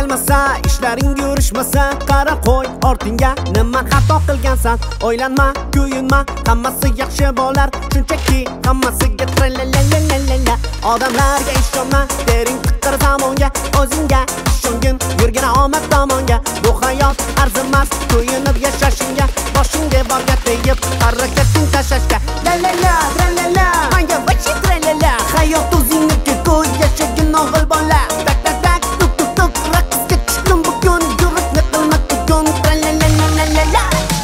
kelmasa, ishlaring yurishmasa, qara qo'y ortingga, nima xato qilgansan? O'ylanma, kuyinma, hammasi yaxshi bo'lar, shunchaki hammasiga tralalalala. Odamlarga ishonma, tering tiqir zamonga, o'zingga ishongin, yurgin omad tomonga. Bu hayot arzimas, kuyinib yashashingga, boshingga borga tegib, harakating tashashga. La la la, tralala, manga vachi tralala. Hayot o'zingniki, qo'y yashagin o'g'il bola. Tak tak tak, tuk tuk tuk, raqsga tushdim bugun, yuribni qilma bugun, tralalalala.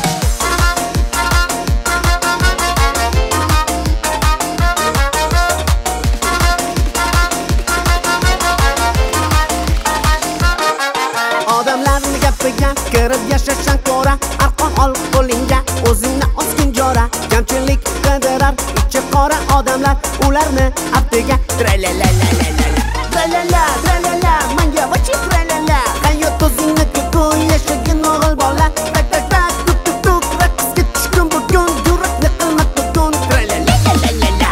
Odamlarning gapiga kirib yashashdan ko'ra, arqon ol qo'lingga, o'zingni osgin jora. Kamchilik qidirar ichi qora odamlar, ularni aftiga tralalalala. Tralala, tralala, manga vachi tralala. Hayot o'zingniki, qo'y yashagin o'g'il bola. Tak tak tak, tuk tuk tuk, raqsga tushdim bugun, yuribni qilma bugun, tralalalala.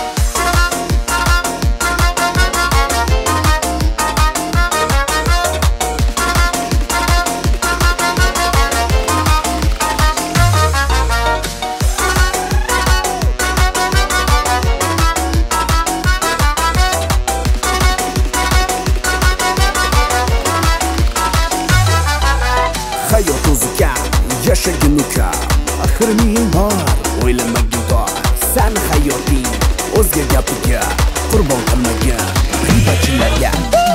Hayot o'ziga yashagin uka, axir ming bor o'ylamagin tor. San hayoting o'zga gapiga qurbon qilmagan g'iybatchilarga.